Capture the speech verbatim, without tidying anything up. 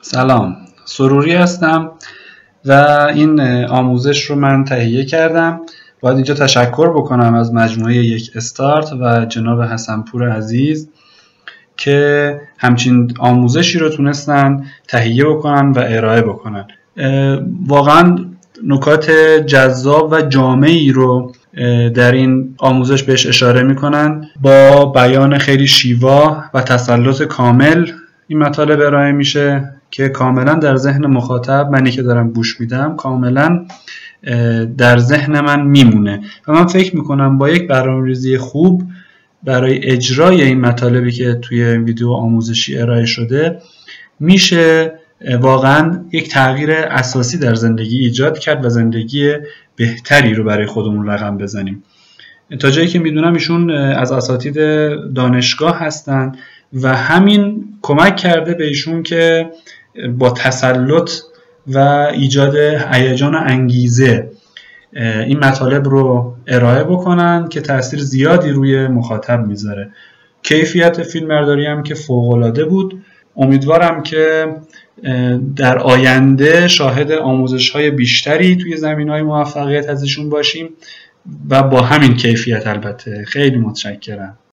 سلام، سروری هستم و این آموزش رو من تهیه کردم. باید اینجا تشکر بکنم از مجموعه یک استارت و جناب حسنپور عزیز که همچین آموزشی رو تونستن تهیه بکنن و ارائه بکنن. واقعا نکات جذاب و جامعی رو در این آموزش بهش اشاره میکنن. با بیان خیلی شیوا و تسلط کامل این مطالب ارائه میشه که کاملا در ذهن مخاطب، منی که دارم گوش میدم، کاملا در ذهن من میمونه و من فکر میکنم با یک برنامه‌ریزی خوب برای اجرای این مطالبی که توی ویدیو آموزشی ارائه شده میشه واقعا یک تغییر اساسی در زندگی ایجاد کرد و زندگی بهتری رو برای خودمون رقم بزنیم. تا جایی که میدونم ایشون از اساتید دانشگاه هستن و همین کمک کرده به ایشون که با تسلط و ایجاد هیجان و انگیزه این مطالب رو ارائه بکنن که تأثیر زیادی روی مخاطب میذاره. کیفیت فیلمبرداری هم که فوق‌العاده بود. امیدوارم که در آینده شاهد آموزش‌های بیشتری توی زمینه‌های موفقیت ازشون باشیم و با همین کیفیت. البته خیلی متشکرم.